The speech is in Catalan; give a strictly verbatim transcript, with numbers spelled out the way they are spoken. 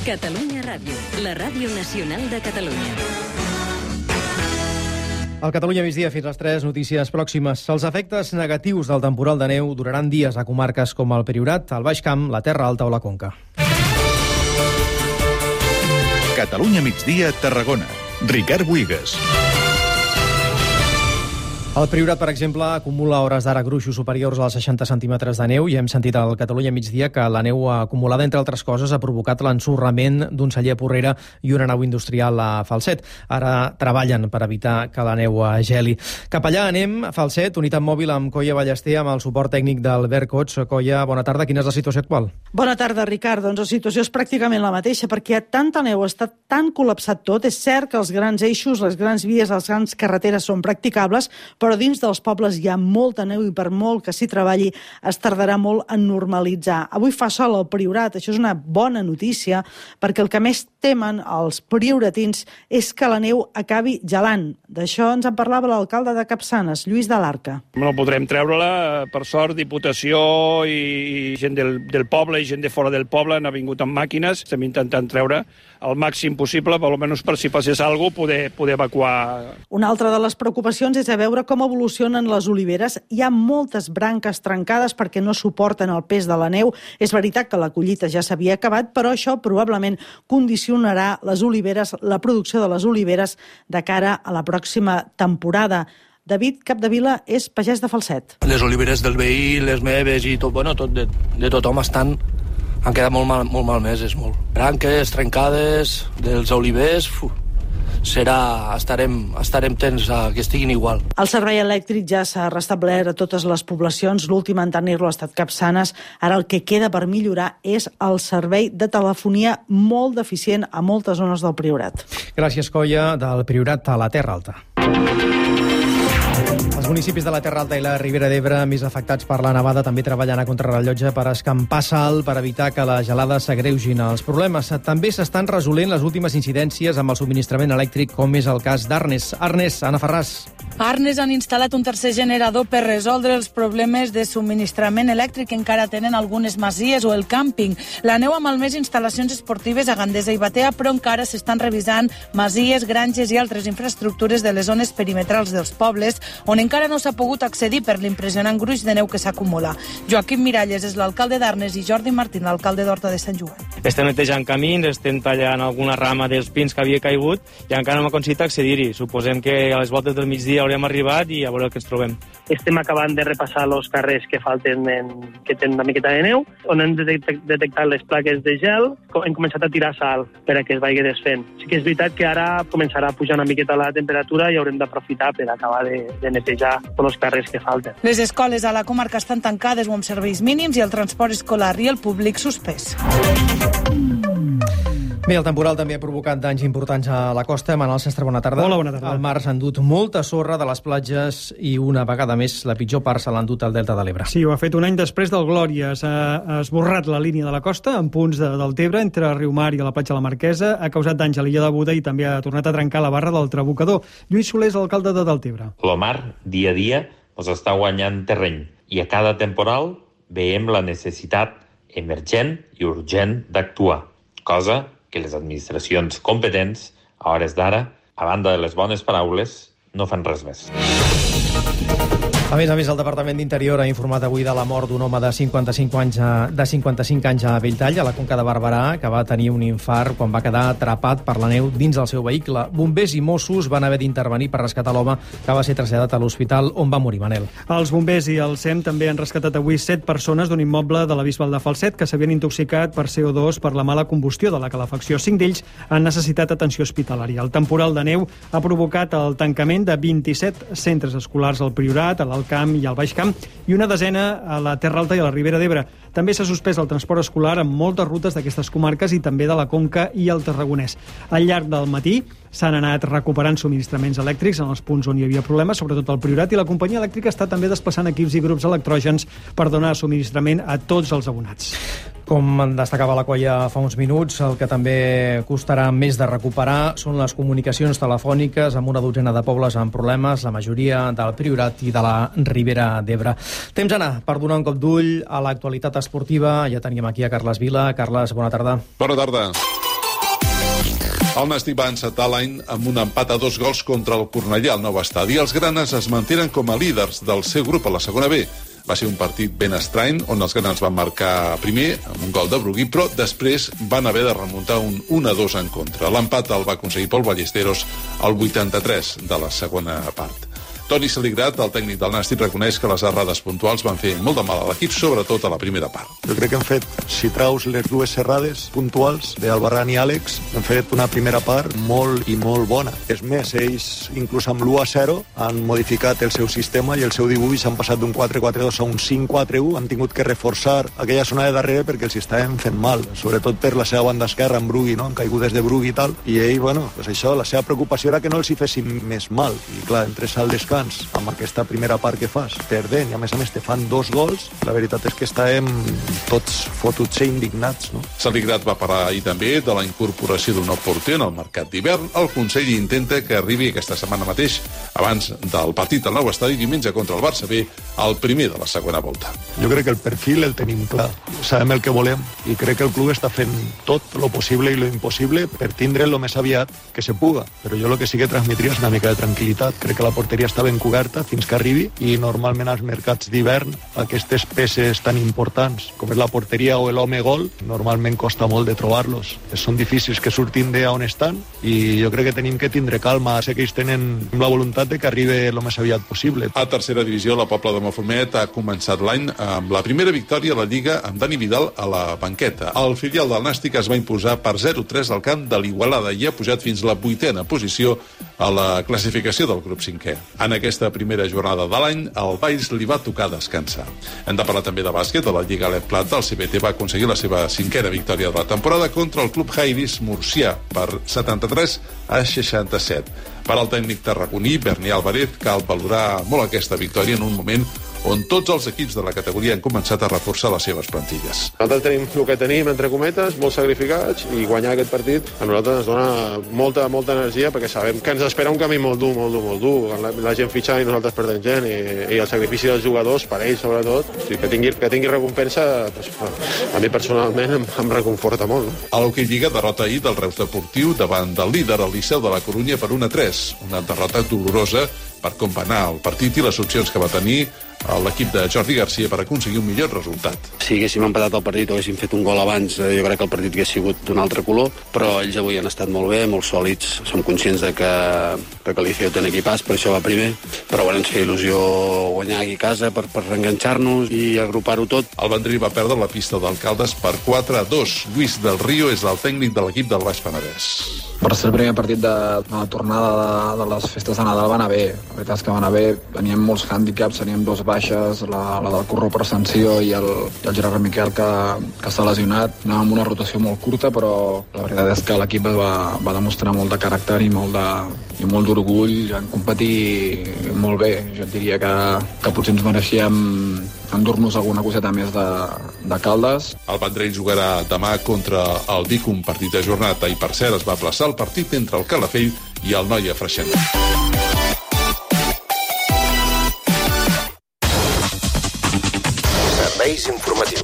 Catalunya Ràdio, la ràdio nacional de Catalunya. Al Catalunya migdia fins les tres, notícies pròximes. Els efectes negatius del temporal de neu duraran dies a comarques com el Priorat, el Baix Camp, la Terra Alta o la Conca. Catalunya migdia, Tarragona. Ricard Buigas. El Priorat, per exemple, acumula hores d'ara gruixos superiors als seixanta centímetres de neu i hem sentit al Catalunya migdia que la neu acumulada, entre altres coses, ha provocat l'ensorrament d'un celler a Porrera i una nau industrial a Falset. Ara treballen per evitar que la neu geli. Cap allà anem, a Falset, unitat mòbil amb Coia Ballester, amb el suport tècnic d'Albert Cots. Coia, bona tarda. Quina és la situació actual? Bona tarda, Ricard. Doncs la situació és pràcticament la mateixa, perquè hi ha tanta neu, està tan col·lapsat tot. És cert que els grans eixos, les grans vies, les grans carreteres són practicables, però dins dels pobles hi ha molta neu i per molt que s'hi treballi es tardarà molt en normalitzar. Avui fa sol al Priorat, això és una bona notícia, perquè el que més temen els prioratins és que la neu acabi gelant. D'això ens en parlava l'alcalde de Capçanes, Lluís de l'Arca. No podrem treure-la, per sort, Diputació i gent del, del poble i gent de fora del poble han vingut amb màquines. Estem intentant treure el màxim possible, per almenys per si passés alguna cosa, poder, poder evacuar. Una altra de les preocupacions és a veure com evolucionen les oliveres. Hi ha moltes branques trencades perquè no suporten el pes de la neu. És veritat que la collita ja s'havia acabat, però això probablement condicionarà les oliveres, la producció de les oliveres de cara a la pròxima temporada. David Capdevila és pagès de Falset. Les oliveres del veí, les meves i tot, bueno, tot de, de tothom estan... Han quedat molt, mal, molt malmeses, molt. Branques, trencades, dels olivers... Uf, serà... Estarem, estarem tens a que estiguin igual. El servei elèctric ja s'ha restablert a totes les poblacions. L'últim en tenir-lo ha estat Capçanes. Ara el que queda per millorar és el servei de telefonia molt deficient a moltes zones del Priorat. Gràcies, Coia, del Priorat a la Terra Alta. Els municipis de la Terra Alta i la Ribera d'Ebre, més afectats per la nevada, també treballen a contrarrellotge per escampar sal, per evitar que la gelada s'agreugin els problemes. També s'estan resolent les últimes incidències amb el subministrament elèctric, com és el cas d'Arnes. Arnes, Anna Ferràs. A Arnes han instal·lat un tercer generador per resoldre els problemes de subministrament elèctric que encara tenen algunes masies o el càmping. La neu ha malmès instal·lacions esportives a Gandesa i Batea, però encara s'estan revisant masies, granges i altres infraestructures de les zones perimetrals dels pobles, on encara no s'ha pogut accedir per l'impressionant gruix de neu que s'acumula. Joaquim Miralles és l'alcalde d'Arnes i Jordi Martín, l'alcalde d'Horta de Sant Joan. Estem netejant camins, estem tallant alguna rama dels pins que havia caigut i encara no hem aconseguit accedir-hi. Suposem que a les voltes del migdia hauríem arribat i a veure el que ens trobem. Estem acabant de repassar els carrers que falten, en, que tenen una miqueta de neu, on hem detectat les plaques de gel, hem començat a tirar sal per a que es vagi desfent. Sí que és veritat que ara començarà a pujar una miqueta la temperatura i haurem d'aprofitar per acabar de, de netejar tots els carrers que falten. Les escoles a la comarca estan tancades o amb serveis mínims i el transport escolar i el públic suspès. Bé, el temporal també ha provocat danys importants a la costa. Manel Sastre, bona tarda. Hola, bona tarda. El mar s'ha endut molta sorra de les platges i una vegada més la pitjor part se l'ha endut al Delta de l'Ebre. Sí, ho ha fet un any després del Glòria. S'ha esborrat la línia de la costa en punts de, del Tebre, entre Riumar i la platja de la Marquesa. Ha causat danys a l'illa de Buda i també ha tornat a trencar la barra del Trabucador. Lluís Soler és l'alcalde de Deltebre. La mar, dia a dia, ens està guanyant terreny i a cada temporal veiem la necessitat emergent i urgent d'actuar, cosa que les administracions competents, a hores d'ara, a banda de les bones paraules, no fan res més. A més a més, el Departament d'Interior ha informat avui de la mort d'un home de cinquanta-cinc anys a, de cinquanta-cinc anys a Belltall, a la Conca de Barberà, que va tenir un infart quan va quedar atrapat per la neu dins del seu vehicle. Bombers i Mossos van haver d'intervenir per rescatar l'home, que va ser traslladat a l'hospital on va morir. Manel. Els bombers i el S E M també han rescatat avui set persones d'un immoble de la Bisbal de Falset que s'havien intoxicat per C O dos per la mala combustió de la calefacció. Cinc d'ells han necessitat atenció hospitalària. El temporal de neu ha provocat el tancament de vint-i-set centres escolars al Priorat, a l'Alt Camp i al Baix Camp, i una desena a la Terra Alta i a la Ribera d'Ebre. També s'ha suspès el transport escolar en moltes rutes d'aquestes comarques i també de la Conca i el Tarragonès. Al llarg del matí s'han anat recuperant subministraments elèctrics en els punts on hi havia problemes, sobretot al Priorat, i la companyia elèctrica està també desplaçant equips i grups electrògens per donar subministrament a tots els abonats. Com destacava la Colla fa uns minuts, el que també costarà més de recuperar són les comunicacions telefòniques amb una dotzena de pobles amb problemes, la majoria del Priorat i de la Ribera d'Ebre. Temps a anar per donar un cop d'ull a l'actualitat esportiva. Ja teníem aquí a Carles Vila. Carles, bona tarda. Bona tarda. El Nàstic va encetar l'any amb un empat a dos gols contra el Cornellà al nou estadi. Els granes es mantenen com a líders del seu grup a la segona B. Va ser un partit ben estrany, on els grans van marcar primer amb un gol de Brugui, però després van haver de remuntar un un a dos en contra. L'empat el va aconseguir Pol Ballesteros al vuitanta-tres de la segona part. Toni Saligrat, el tècnic del Nàstic, reconeix que les errades puntuals van fer molt de mal a l'equip, sobretot a la primera part. Jo crec que hem fet, si traus les dues errades puntuals d'Albarrán i Àlex, hem fet una primera part molt i molt bona. És més, ells, inclús amb l'u a zero, han modificat el seu sistema i el seu dibuix, han passat d'un quatre quatre dos a un cinc quatre u, han tingut que reforçar aquella zona de darrere perquè els estàvem fent mal, sobretot per la seva banda esquerra, amb Brugui, no? En caigudes de Brugui i tal, i ell, bueno, pues això, la seva preocupació era que no els hi fessin més mal, i clar, entres al descans amb aquesta primera part que fas, perdent, i a més a més te fan dos gols, la veritat és que estàvem tots fotuts i indignats, no? Saligrat va parlar ahir també de la incorporació d'un nou porter en el mercat d'hivern. El Consell intenta que arribi aquesta setmana mateix, abans del partit al nou estadi diumenge contra el Barça B, el primer de la segona volta. Jo crec que el perfil el tenim clar, sabem el que volem, i crec que el club està fent tot lo possible i lo impossible per tindre lo més aviat que se puga, però jo el que sí que transmetria és una mica de tranquil·litat. Crec que la porteria està ben coberta fins que arribi, i normalment als mercats d'hivern aquestes peces tan importants com és la porteria o l'home gol normalment costa molt de trobar-los. Són difícils que surtin de on estan, i jo crec que tenim que tindre calma. Sé que ells tenen la voluntat de que arribi el més aviat possible. A tercera divisió, la Pobla de Mafumet ha començat l'any amb la primera victòria a la Lliga amb Dani Vidal a la banqueta. El filial del Nàstic es va imposar per zero a tres al camp de l'Igualada i ha pujat fins la vuitena posició a la classificació del grup cinquè. En aquesta primera jornada de l'any, al Valls li va tocar descansar. Hem de parlar també de bàsquet. A la Lliga Alep Plata, el C B T va aconseguir la seva cinquena victòria de la temporada contra el club Jairis Murcià per setanta-tres a seixanta-set. Per al tècnic tarragoní, Berni Álvarez, cal valorar molt aquesta victòria en un moment on tots els equips de la categoria han començat a reforçar les seves plantilles. Nosaltres tenim el que tenim, entre cometes, molt sacrificats, i guanyar aquest partit a nosaltres ens dona molta, molta energia, perquè sabem que ens espera un camí molt dur, molt dur, molt dur. La, la gent fitxa i nosaltres perdem gent, i, i el sacrifici dels jugadors, per ells sobretot, o sigui, que, tingui, que tingui recompensa, pues, a mi personalment em, em reconforta molt. No? A l'Hockey Lliga, derrota ahir del Reus Deportiu davant del líder, el Liceu de la Corunya, per un a tres. Una derrota dolorosa per com va anar el partit i les opcions que va tenir l'equip de Jordi Garcia per aconseguir un millor resultat. Si haguéssim empatat el partit o haguéssim fet un gol abans, jo crec que el partit hagués sigut d'un altre color, però ells avui han estat molt bé, molt sòlids. Som conscients de que, de que l'Iceo té equipàs, per això va primer, però bueno, ens feia il·lusió guanyar aquí a casa per, per reenganxar-nos i agrupar-ho tot. El Vendrell va perdre la pista d'Alcaldes per quatre a dos. Lluís del Río és el tècnic de l'equip del Baix Penedès. Per ser el primer partit de, de la tornada de, de les festes de Nadal va anar bé. La veritat és que va anar bé. Teníem molts hàndicaps, teníem dos baixes, la, la del Corró per sanció i el, i el Gerard Miquel que, que s'ha lesionat. Anàvem amb una rotació molt curta, però la veritat és que l'equip va, va demostrar molt de caràcter i molt de, i molt d'orgull en competir molt bé. Jo et diria que, que potser ens mereixíem endur-nos alguna coseta més de, de Caldes. El Vendrell jugarà demà contra el Vic, un partit ajornat. I per cert, es va aplaçar el partit entre el Calafell i el Noia Freixenet. Serveis informatius.